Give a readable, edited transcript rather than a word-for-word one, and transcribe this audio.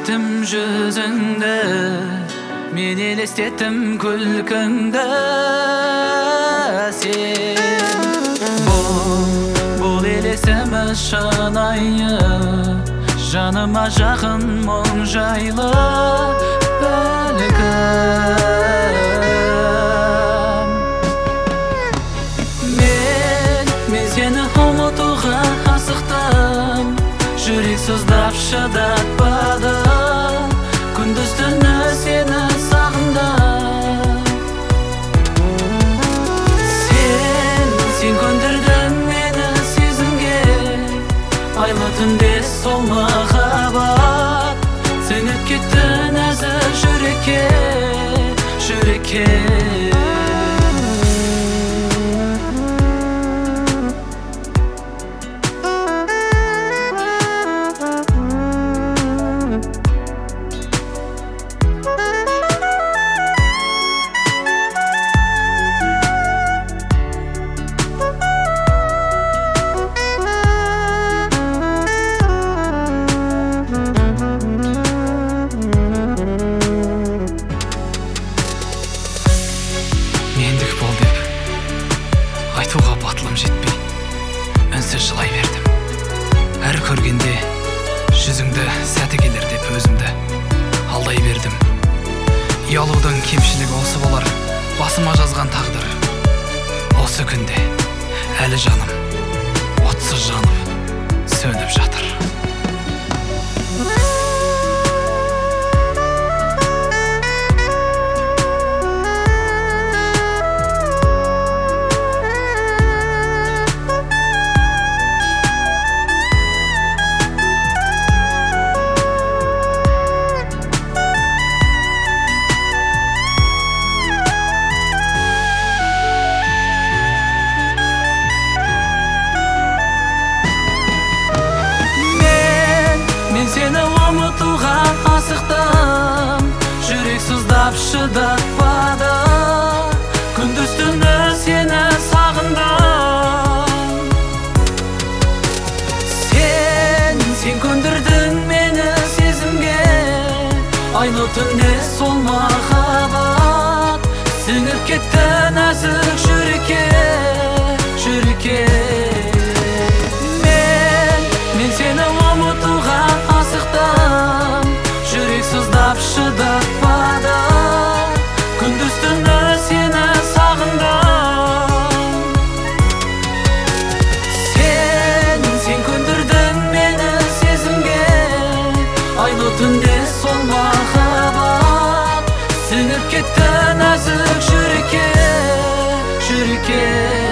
elestетtim yüzünde, men elestettim külkünde. Sen bul eleseme şanayı, janıma жақын мұң жайлы бәлкім. Мен сені ұмытуға асықтым, жүрек сыздап шыдатпады, күндіз түні сені сағындым. Сен көндірдің мені сезімге, айлы түнде сол махаббат сіңіп кетті нәзік жүрекке, жүрекке. Мендік бол деп айтуға батылым жетпей, үнсіз жылай бердім. Әр көргенде жүзіңді сәті келер деп өзімді алдай бердім. Ұялудың кемшілігі осы болар, басыма жазған тағдыр. Осы күнде әлі жаным отсыз жанып сөніп жатыр. Сені ұмытуға асықтым, жүрек сыздап шыдатпады, күндіз түні сені сағындым. Сен көндірдің мені сезімге, айлы түнде сол махаббат сіңіп кетті нәзік жүрекке, жүрекке. Мен сені ұмытуға асықтым, жүрек сыздап шыдатпады, күндіз түні сені сағындым. Сен көндірдің мені сезімге, айлы түнде сол махаббат сіңіп кетті нәзік жүрекке, жүрекке.